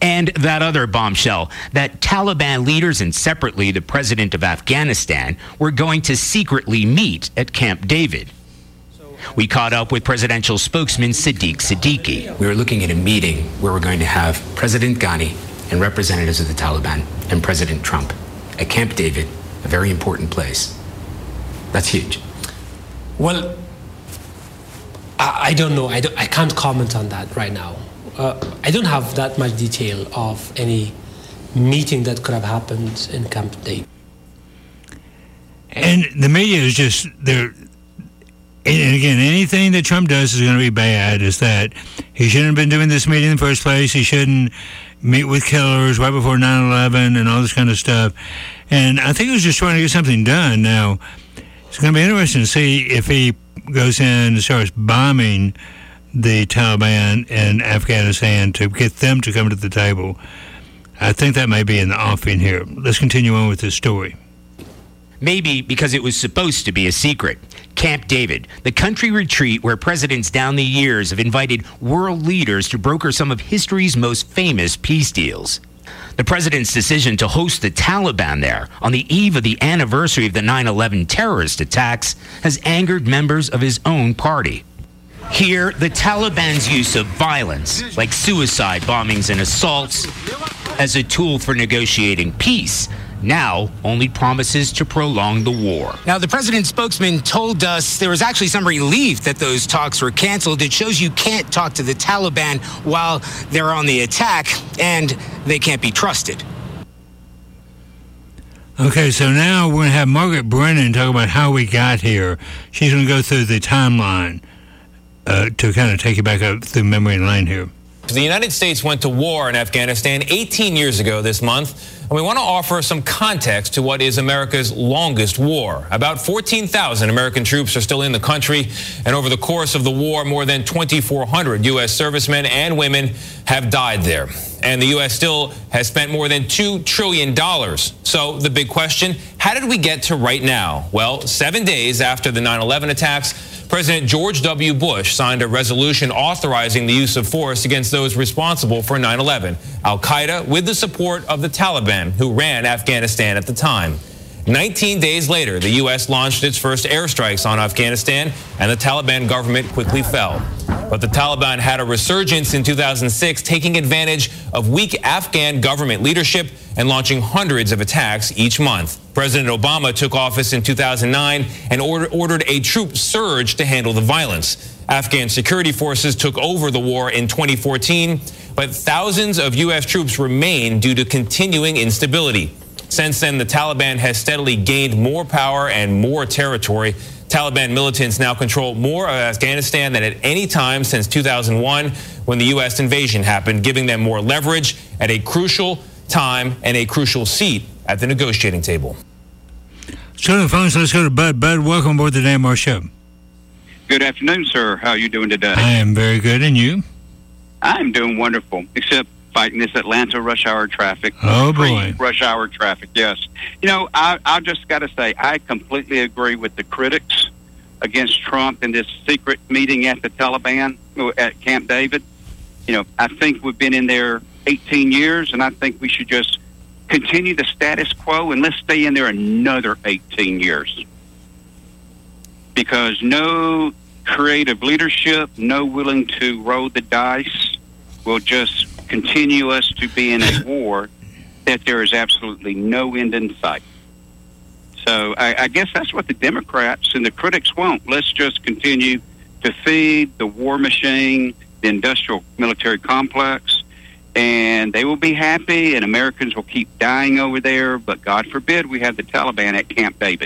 And that other bombshell, that Taliban leaders and separately the president of Afghanistan were going to secretly meet at Camp David. We caught up with presidential spokesman Sadiq Siddiqui. We were looking at a meeting where we're going to have President Ghani and representatives of the Taliban and President Trump at Camp David, a very important place. That's huge. Well, I, I don't know. I, don't, I can't comment on that right now. Uh, I don't have that much detail of any meeting that could have happened in Camp David. And the media is just, they're, and again, anything that Trump does is going to be bad. Is that he shouldn't have been doing this meeting in the first place. He shouldn't meet with killers right before nine eleven and all this kind of stuff. And I think he was just trying to get something done. Now, it's going to be interesting to see if he goes in and starts bombing the Taliban in Afghanistan to get them to come to the table. I think that may be in the offing here. Let's continue on with this story. Maybe because it was supposed to be a secret. Camp David, the country retreat where presidents down the years have invited world leaders to broker some of history's most famous peace deals. The president's decision to host the Taliban there on the eve of the anniversary of the nine eleven terrorist attacks has angered members of his own party. Here, the Taliban's use of violence, like suicide bombings and assaults, as a tool for negotiating peace, now only promises to prolong the war. Now, the president's spokesman told us there was actually some relief that those talks were canceled. It shows you can't talk to the Taliban while they're on the attack, and they can't be trusted. Okay, so now we're going to have Margaret Brennan talk about how we got here. She's going to go through the timeline uh, to kind of take you back up through memory lane here. The United States went to war in Afghanistan eighteen years ago this month, and we want to offer some context to what is America's longest war. About fourteen thousand American troops are still in the country, and over the course of the war, more than twenty-four hundred U S servicemen and women have died there. And the U S still has spent more than two trillion dollars. So the big question, how did we get to right now? Well, seven days after the nine eleven attacks, President George W. Bush signed a resolution authorizing the use of force against those responsible for nine eleven, Al-Qaeda, with the support of the Taliban, who ran Afghanistan at the time. nineteen days later, the U S launched its first airstrikes on Afghanistan, and the Taliban government quickly fell. But the Taliban had a resurgence in two thousand six, taking advantage of weak Afghan government leadership and launching hundreds of attacks each month. President Obama took office in two thousand nine and order, ordered a troop surge to handle the violence. Afghan security forces took over the war in twenty fourteen, but thousands of U S troops remain due to continuing instability. Since then, the Taliban has steadily gained more power and more territory. Taliban militants now control more of Afghanistan than at any time since two thousand one, when the U S invasion happened, giving them more leverage at a crucial time and a crucial seat at the negotiating table. So the phones, let's go to Bud. Bud, welcome aboard the Dan Moore Show. Good afternoon, sir. How are you doing today? I am very good, and you? I'm doing wonderful, except fighting this Atlanta rush hour traffic. Oh, boy. Rush hour traffic, yes. You know, I, I just got to say, I completely agree with the critics against Trump in this secret meeting at the Taliban, at Camp David. You know, I think we've been in there eighteen years, and I think we should just continue the status quo, and let's stay in there another eighteen years. Because no creative leadership, no willing to roll the dice, will just continue us to be in a war that there is absolutely no end in sight. So I, I guess that's what the Democrats and the critics want. Let's just continue to feed the war machine, the industrial military complex, and they will be happy, and Americans will keep dying over there. But God forbid we have the Taliban at Camp David.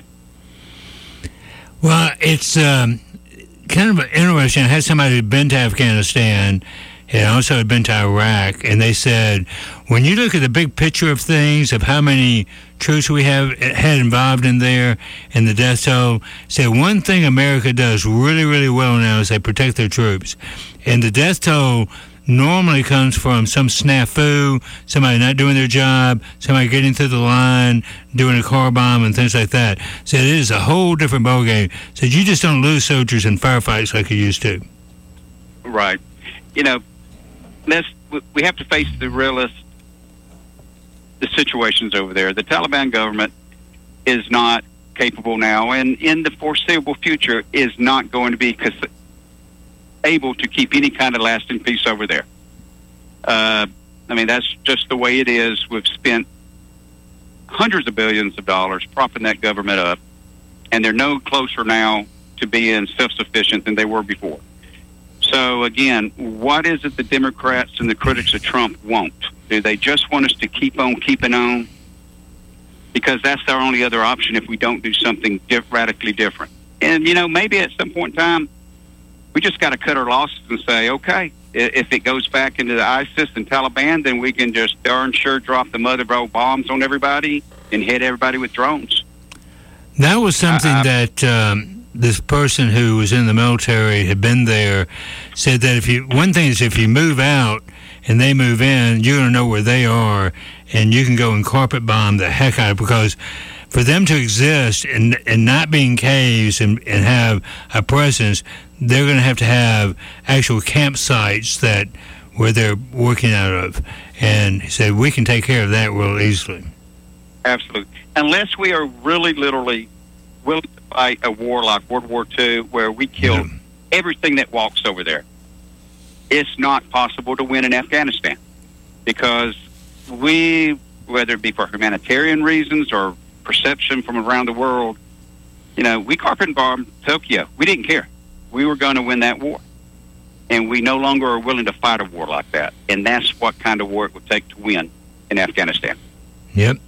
Well, it's um, kind of interesting. I had somebody who'd been to Afghanistan and also had been to Iraq, and they said, when you look at the big picture of things, of how many troops we have had involved in there and the death toll, said one thing America does really, really well now is they protect their troops. And the death toll normally comes from some snafu, somebody not doing their job, somebody getting through the line, doing a car bomb and things like that. So it is a whole different ballgame. So you just don't lose soldiers in firefights like you used to. Right. You know, let's we have to face the realist the situations over there. The Taliban government is not capable now, and in the foreseeable future is not going to be cons- able to keep any kind of lasting peace over there. Uh, I mean, that's just the way it is. We've spent hundreds of billions of dollars propping that government up, and they're no closer now to being self-sufficient than they were before. So, again, what is it the Democrats and the critics of Trump want? Do they just want us to keep on keeping on? Because that's our only other option if we don't do something diff- radically different. And, you know, maybe at some point in time, we just got to cut our losses and say, okay, if it goes back into the ISIS and Taliban, then we can just darn sure drop the mother of all bombs on everybody and hit everybody with drones. That was something I, I, that um, this person who was in the military had been there said that if you, one thing is if you move out and they move in, you're going to know where they are, and you can go and carpet bomb the heck out of it, because for them to exist and, and not be in caves and, and have a presence, they're going to have to have actual campsites that where they're working out of. And he said, we can take care of that real easily. Absolutely. Unless we are really literally willing to fight a war like World War Two, where we kill yeah. everything that walks over there, it's not possible to win in Afghanistan. Because we, whether it be for humanitarian reasons or perception from around the world, you know, we carpet bombed Tokyo. We didn't care. We were going to win that war. And we no longer are willing to fight a war like that. And that's what kind of war it would take to win in Afghanistan. Yep.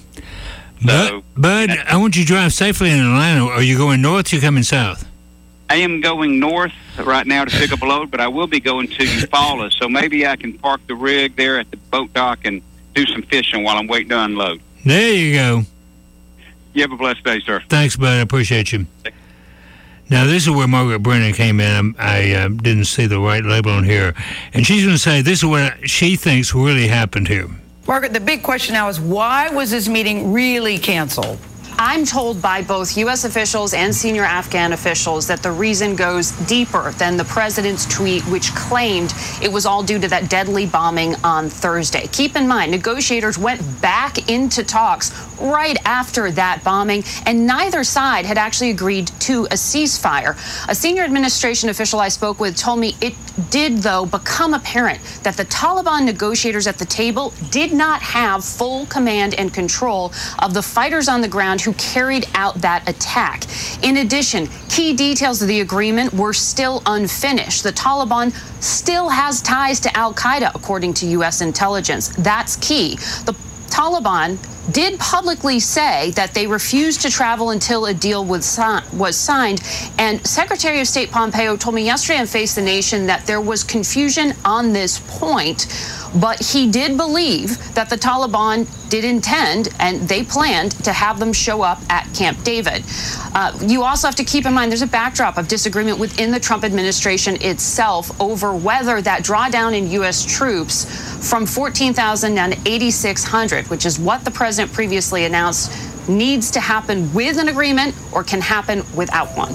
So, but, Bud, I want you to drive safely in Atlanta. Are you going north or you coming south? I am going north right now to pick up a load, but I will be going to Eufaula. So maybe I can park the rig there at the boat dock and do some fishing while I'm waiting to unload. There you go. You have a blessed day, sir. Thanks, Bud. I appreciate you. Now, this is where Margaret Brennan came in. I uh, didn't see the right label on here. And she's going to say this is what she thinks really happened here. Margaret, the big question now is why was this meeting really canceled? I'm told by both U S officials and senior Afghan officials that the reason goes deeper than the president's tweet, which claimed it was all due to that deadly bombing on Thursday. Keep in mind, negotiators went back into talks right after that bombing, and neither side had actually agreed to a ceasefire. A senior administration official I spoke with told me it did, though, become apparent that the Taliban negotiators at the table did not have full command and control of the fighters on the ground who carried out that attack. In addition, key details of the agreement were still unfinished. The Taliban still has ties to al-Qaeda, according to U S intelligence. That's key. The Taliban did publicly say that they refused to travel until a deal was, si- was signed. And Secretary of State Pompeo told me yesterday on Face the Nation that there was confusion on this point, but he did believe that the Taliban did intend and they planned to have them show up at Camp David. Uh, you also have to keep in mind there's a backdrop of disagreement within the Trump administration itself over whether that drawdown in U S troops from fourteen thousand down to eighty-six hundred, which is what the president previously announced, needs to happen with an agreement or can happen without one.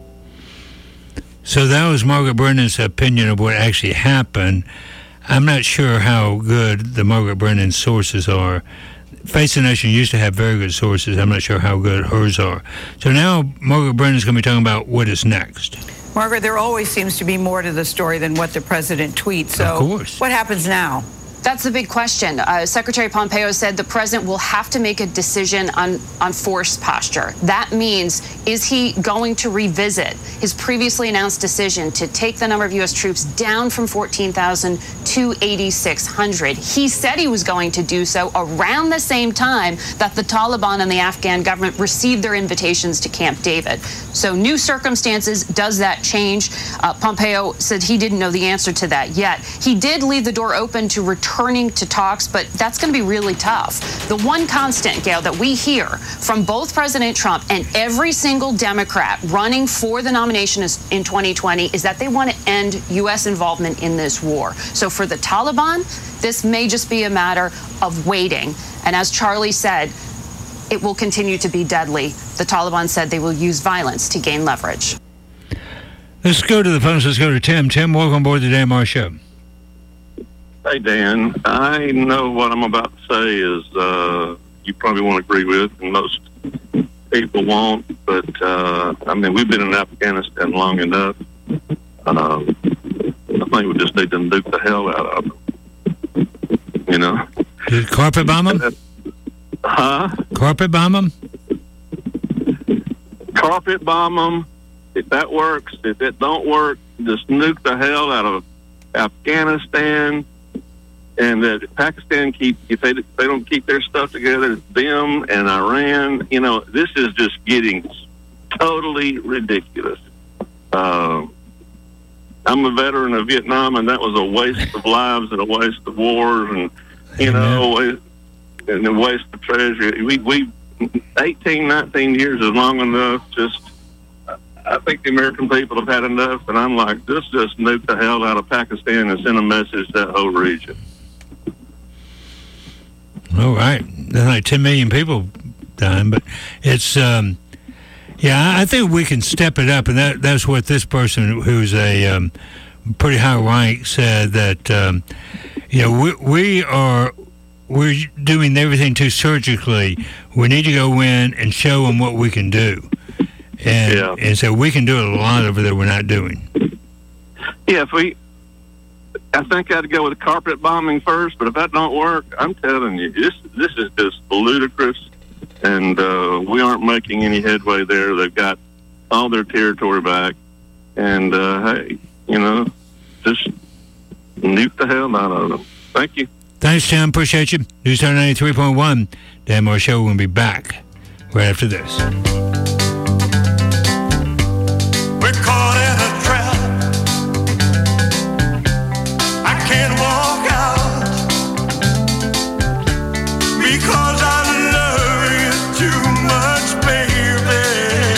So that was Margaret Brennan's opinion of what actually happened. I'm not sure how good the Margaret Brennan sources are. Face the Nation used to have very good sources. I'm not sure how good hers are. So now Margaret Brennan's going to be talking about what is next. Margaret, there always seems to be more to the story than what the president tweets. So of course. What happens now? That's the big question. Uh, Secretary Pompeo said the president will have to make a decision on, on force posture. That means, is he going to revisit his previously announced decision to take the number of U S troops down from fourteen thousand to eighty-six hundred? He said he was going to do so around the same time that the Taliban and the Afghan government received their invitations to Camp David. So new circumstances, does that change? Uh, Pompeo said he didn't know the answer to that yet. He did leave the door open to return Returning to talks, but that's going to be really tough. The one constant, Gail, that we hear from both President Trump and every single Democrat running for the nomination in twenty twenty is that they want to end U S involvement in this war. So for the Taliban, this may just be a matter of waiting. And as Charlie said, it will continue to be deadly. The Taliban said they will use violence to gain leverage. Let's go to the phones. Let's go to Tim. Tim, welcome aboard the Dan Moore Show. Hey, Dan, I know what I'm about to say is uh, you probably won't agree with, and most people won't, but, uh, I mean, we've been in Afghanistan long enough. Uh, I think we just need to nuke the hell out of them. You know? Did carpet bomb them? Huh? Carpet bomb them? Carpet bomb them. If that works, if it don't work, just nuke the hell out of Afghanistan. And that if Pakistan keep, if they, if they don't keep their stuff together, them and Iran, you know, this is just getting totally ridiculous. Uh, I'm a veteran of Vietnam, and that was a waste of lives and a waste of wars, and you know, a waste, and a waste of treasure. We, we, eighteen, nineteen years is long enough. Just, I think the American people have had enough, and I'm like, let's just nuke the hell out of Pakistan and send a message to that whole region. All right. There's like ten million people dying, but it's, um, yeah, I think we can step it up, and that that's what this person who's a um, pretty high rank said, that, um, you know, we, we are, we're doing everything too surgically. We need to go in and show them what we can do. And, yeah. and so we can do a lot of it that we're not doing. Yeah, if we, I think I'd go with carpet bombing first, but if that don't work, I'm telling you, this this is just ludicrous, and uh, we aren't making any headway there. They've got all their territory back, and uh, hey, you know, just nuke the hell out of them. Thank you. Thanks, Tim. Appreciate you. News Talk ninety-three point one. Dan Moore Show will be back right after this. We're caught in a trap. I can't walk out because I love you too much, baby.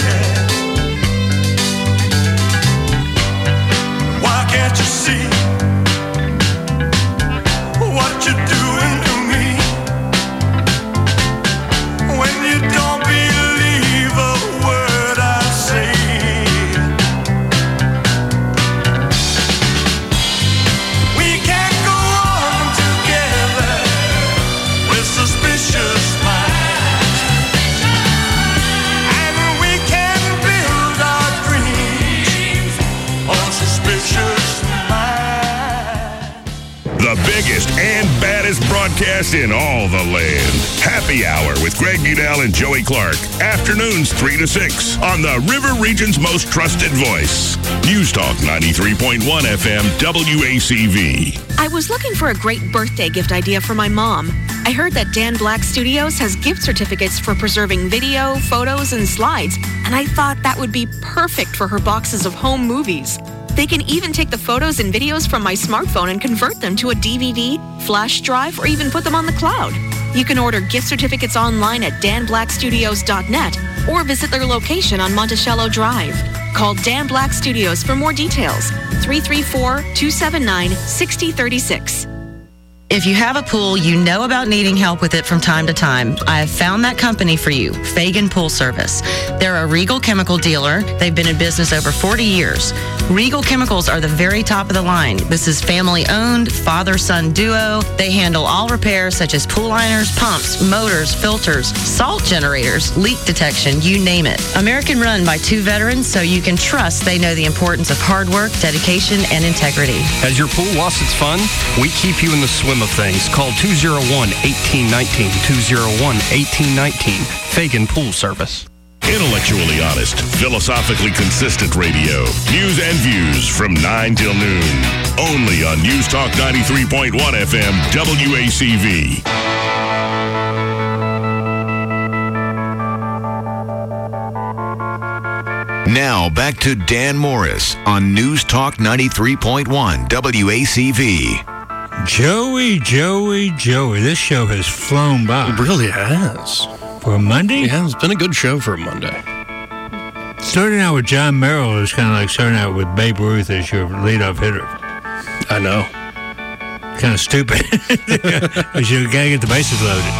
Why can't you see what you're doing to me? When you don't believe a word I say. We can't go on together with suspicious minds, and we can build our dreams on suspicious minds. The biggest and baddest broadcast in all the land. Happy Hour with Greg Budell and Joey Clark. Afternoons three to six on the River Region's most trusted voice. News Talk ninety-three point one F M W A C V. I was looking for a great birthday gift idea for my mom. I heard that Dan Black Studios has gift certificates for preserving video, photos, and slides, and I thought that would be perfect for her boxes of home movies. They can even take the photos and videos from my smartphone and convert them to a D V D, flash drive, or even put them on the cloud. You can order gift certificates online at dan black studios dot net or visit their location on Monticello Drive. Call Dan Black Studios for more details. three three four, two seven nine, six zero three six. If you have a pool, you know about needing help with it from time to time. I have found that company for you, Fagan Pool Service. They're a Regal chemical dealer. They've been in business over forty years. Regal Chemicals are the very top of the line. This is family-owned, father-son duo. They handle all repairs such as pool liners, pumps, motors, filters, salt generators, leak detection, you name it. American run by two veterans, so you can trust they know the importance of hard work, dedication, and integrity. Has your pool lost its fun? We keep you in the swim of things. Call two oh one, one eight one nine, two oh one, one eight one nine. Fagan Pool Service. Intellectually honest, philosophically consistent radio. News and views from nine till noon. Only on News Talk ninety-three point one F M W A C V. Now back to Dan Morris on News Talk ninety-three point one W A C V. Joey, Joey, Joey. This show has flown by. It really has. For a Monday? Yeah, it's been a good show for a Monday. Starting out with John Merrill is kind of like starting out with Babe Ruth as your leadoff hitter. I know. Kind of stupid. Because you got to get the bases loaded.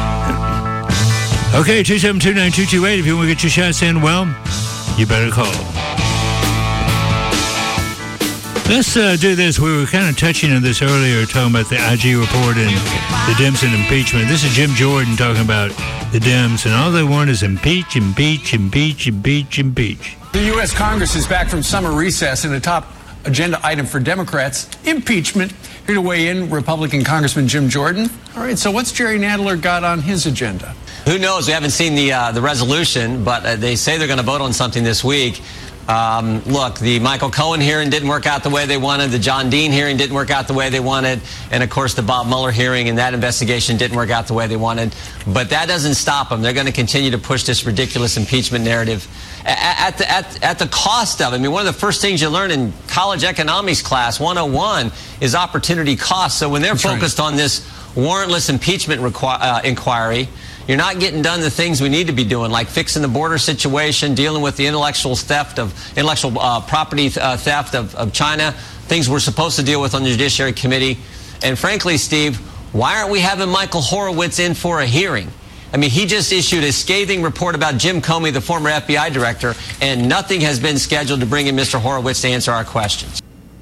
Okay, two seven two, nine two two eight. If you want to get your shots in, well, you better call. Let's uh, do this. We were kind of touching on this earlier, talking about the I G report and the Dems and impeachment. This is Jim Jordan talking about the Dems, and all they want is impeach, impeach, impeach, impeach, impeach. The U S Congress is back from summer recess, and a top agenda item for Democrats, impeachment. Here to weigh in, Republican Congressman Jim Jordan. All right, so what's Jerry Nadler got on his agenda? Who knows? We haven't seen the uh, the resolution, but uh, they say they're going to vote on something this week. Um, look, the Michael Cohen hearing didn't work out the way they wanted. The John Dean hearing didn't work out the way they wanted. And, of course, the Bob Mueller hearing and that investigation didn't work out the way they wanted. But that doesn't stop them. They're going to continue to push this ridiculous impeachment narrative at the, at, at the cost of it. I mean, one of the first things you learn in college economics class, one oh one, is opportunity cost. So when they're That's focused right. on this warrantless impeachment requ- uh, inquiry, you're not getting done the things we need to be doing, like fixing the border situation, dealing with the intellectual theft of intellectual uh, property uh, theft of, of China, things we're supposed to deal with on the Judiciary Committee. And frankly, Steve, why aren't we having Michael Horowitz in for a hearing? I mean, he just issued a scathing report about Jim Comey, the former F B I director, and nothing has been scheduled to bring in Mister Horowitz to answer our questions.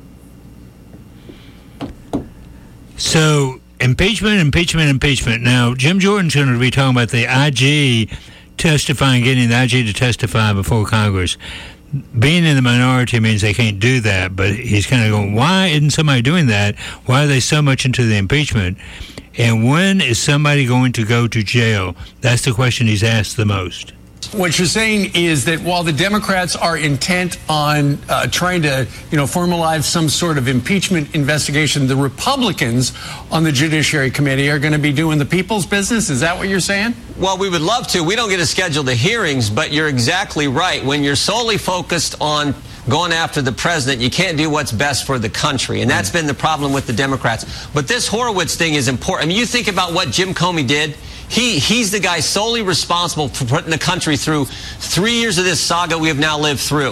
So... Impeachment, impeachment, impeachment. Now, Jim Jordan's going to be talking about the I G testifying, getting the I G to testify before Congress. Being in the minority means they can't do that, but he's kind of going, why isn't somebody doing that? Why are they so much into the impeachment? And when is somebody going to go to jail? That's the question he's asked the most. What you're saying is that while the Democrats are intent on uh, trying to, you know, formalize some sort of impeachment investigation, the Republicans on the Judiciary Committee are going to be doing the people's business? Is that what you're saying? Well, we would love to. We don't get to schedule the hearings, but you're exactly right. When you're solely focused on going after the president, you can't do what's best for the country. And that's been the problem with the Democrats. But this Horowitz thing is important. I mean, you think about what Jim Comey did. He he's the guy solely responsible for putting the country through three years of this saga we have now lived through.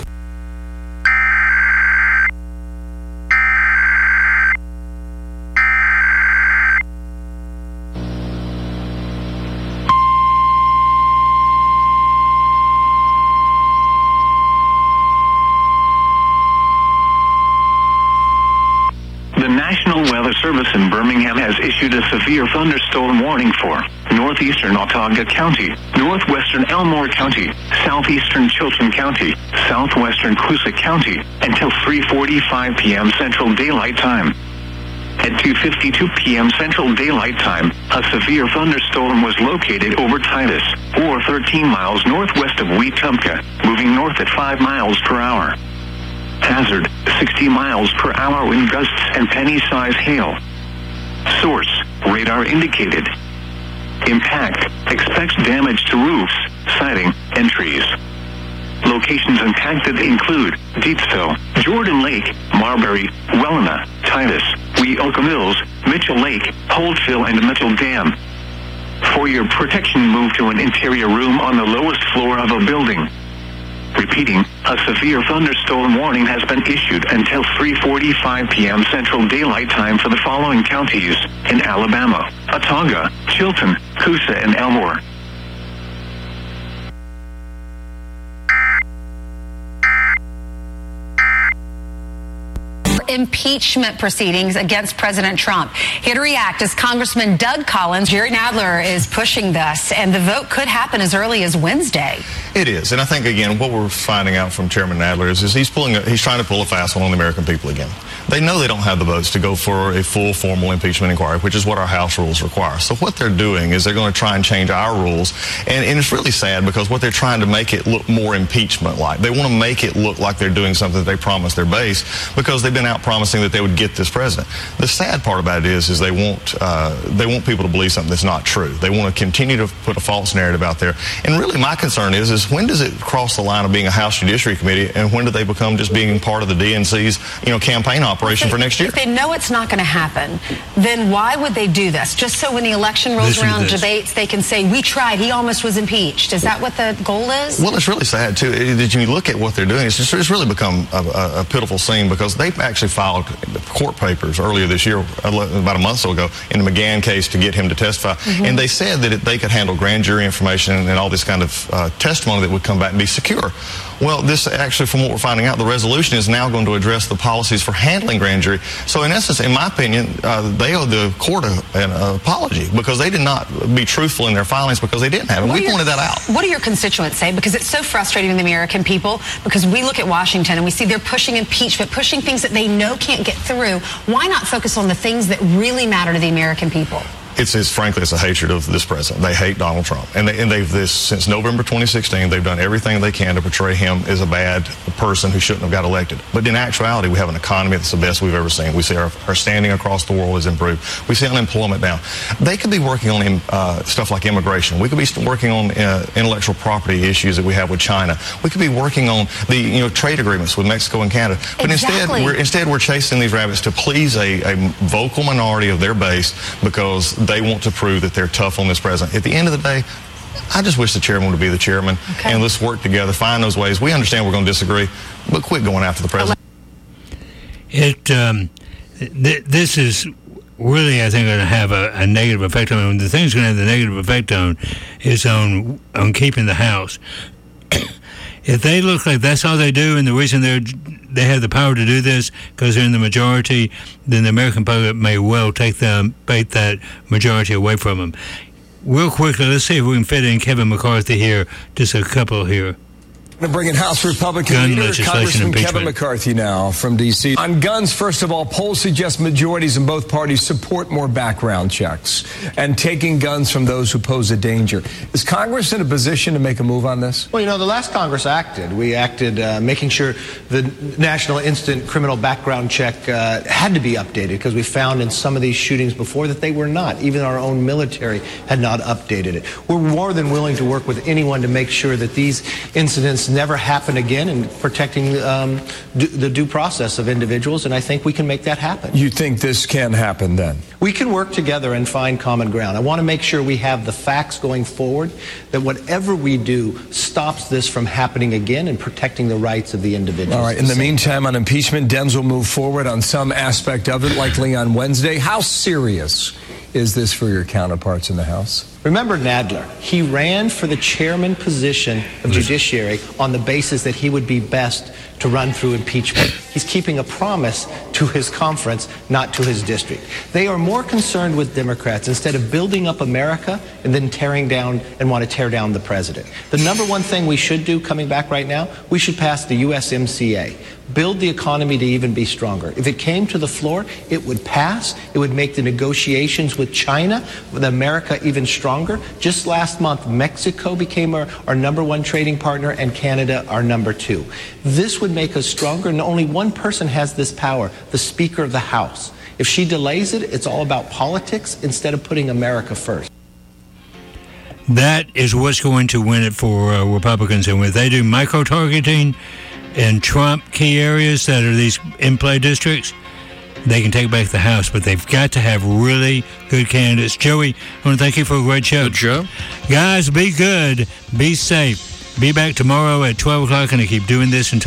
The National Weather Service in Birmingham has issued a severe thunderstorm warning for northeastern Autauga County, northwestern Elmore County, southeastern Chilton County, southwestern Coosa County until three forty-five p.m. Central Daylight Time. At two fifty-two p.m. Central Daylight Time, a severe thunderstorm was located over Titus, or thirteen miles northwest of Wetumpka, moving north at five miles per hour. Hazard, sixty miles per hour wind gusts and penny-size hail. Source, radar indicated. Impact, expects damage to roofs, siding, and trees. Locations impacted include Deepsville, Jordan Lake, Marbury, Welena, Titus, Weoka Mills, Mitchell Lake, Holdville, and Mitchell Dam. For your protection, move to an interior room on the lowest floor of a building. Repeating, a severe thunderstorm warning has been issued until three forty-five p.m. Central Daylight Time for the following counties in Alabama: Autauga, Chilton, Coosa, and Elmore. Impeachment proceedings against President Trump. Here to react is Congressman Doug Collins. Jerry Nadler is pushing this, and the vote could happen as early as Wednesday. It is, and I think again, what we're finding out from Chairman Nadler is, is he's pulling, a, he's trying to pull a fast one on the American people again. They know they don't have the votes to go for a full formal impeachment inquiry, which is what our House rules require. So what they're doing is they're going to try and change our rules, and, and it's really sad because what they're trying to make it look more impeachment-like. They want to make it look like they're doing something that they promised their base because they've been out promising that they would get this president. The sad part about it is, is they want uh, they want people to believe something that's not true. They want to continue to put a false narrative out there. And really, my concern is, is when does it cross the line of being a House Judiciary Committee, and when do they become just being part of the D N C's, you know, campaign operation if, for next year? If they know it's not going to happen, then why would they do this? Just so when the election rolls Listen around, debates, they can say, "We tried. He almost was impeached." Is that what the goal is? Well, it's really sad too. Did you look at what they're doing? It's, just, it's really become a, a, a pitiful scene because they've actually filed court papers earlier this year, about a month or so ago, in the McGahn case to get him to testify. Mm-hmm. And they said that it, they could handle grand jury information and, and all this kind of uh, testimony that would come back and be secure. Well, this actually, from what we're finding out, the resolution is now going to address the policies for handling grand jury. So in essence, in my opinion, uh, they owe the court a, an apology because they did not be truthful in their filings because they didn't have it. What We are pointed your- that out. What do your constituents say? Because it's so frustrating to the American people because we look at Washington and we see they're pushing impeachment, pushing things that they know can't get through. Why not focus on the things that really matter to the American people? It's, it's frankly, it's a hatred of this president. They hate Donald Trump. And, they, and they've this, since November twenty sixteen, they've done everything they can to portray him as a bad person who shouldn't have got elected. But in actuality, we have an economy that's the best we've ever seen. We see our, our standing across the world has improved. We see unemployment down. They could be working on uh, stuff like immigration. We could be working on uh, intellectual property issues that we have with China. We could be working on the you know trade agreements with Mexico and Canada. But Exactly. instead, we're, instead, we're chasing these rabbits to please a, a vocal minority of their base because they want to prove that they're tough on this president. At the end of the day, I just wish the chairman would be the chairman, Okay. and let's work together, find those ways. We understand we're going to disagree, but quit going after the president. It um, th- this is really, I think, going to have a, a negative effect on him. The thing's going to have the negative effect on is on on keeping the House. If they look like that's all they do, and the reason they they have the power to do this because they're in the majority, then the American public may well take them, take that majority away from them. Real quickly, let's see if we can fit in Kevin McCarthy here. Just a couple here. To bring in House Republican Gun leader legislation Congressman impeachment. Kevin McCarthy now from D C On guns, first of all, polls suggest majorities in both parties support more background checks and taking guns from those who pose a danger. Is Congress in a position to make a move on this? Well, you know, the last Congress acted. We acted uh, making sure the National Instant Criminal Background Check uh, had to be updated because we found in some of these shootings before that they were not. Even our own military had not updated it. We're more than willing to work with anyone to make sure that these incidents never happen again and protecting um, d- the due process of individuals, and I think we can make that happen. You think this can happen then? We can work together and find common ground. I want to make sure we have the facts going forward, that whatever we do stops this from happening again and protecting the rights of the individuals. All right. In the meantime, on impeachment, Dems will move forward on some aspect of it, likely on Wednesday. How serious is this for your counterparts in the House? Remember Nadler. He ran for the chairman position of Judiciary on the basis that he would be best to run through impeachment. He's keeping a promise to his conference, not to his district. They are more concerned with Democrats instead of building up America and then tearing down and want to tear down the president. The number one thing we should do coming back right now, we should pass the U S M C A. Build the economy to even be stronger. If it came to the floor, it would pass. It would make the negotiations with China, with America, even stronger. Just last month, Mexico became our, our number one trading partner and Canada our number two. This would make us stronger, and only one person has this power, the Speaker of the House. If she delays it, it's all about politics instead of putting America first. That is what's going to win it for uh, Republicans. And when they do micro-targeting in Trump key areas that are these in-play districts, they can take back the House. But they've got to have really good candidates. Joey, I want to thank you for a great show. Good show. Guys, be good. Be safe. Be back tomorrow at twelve o'clock, and I keep doing this until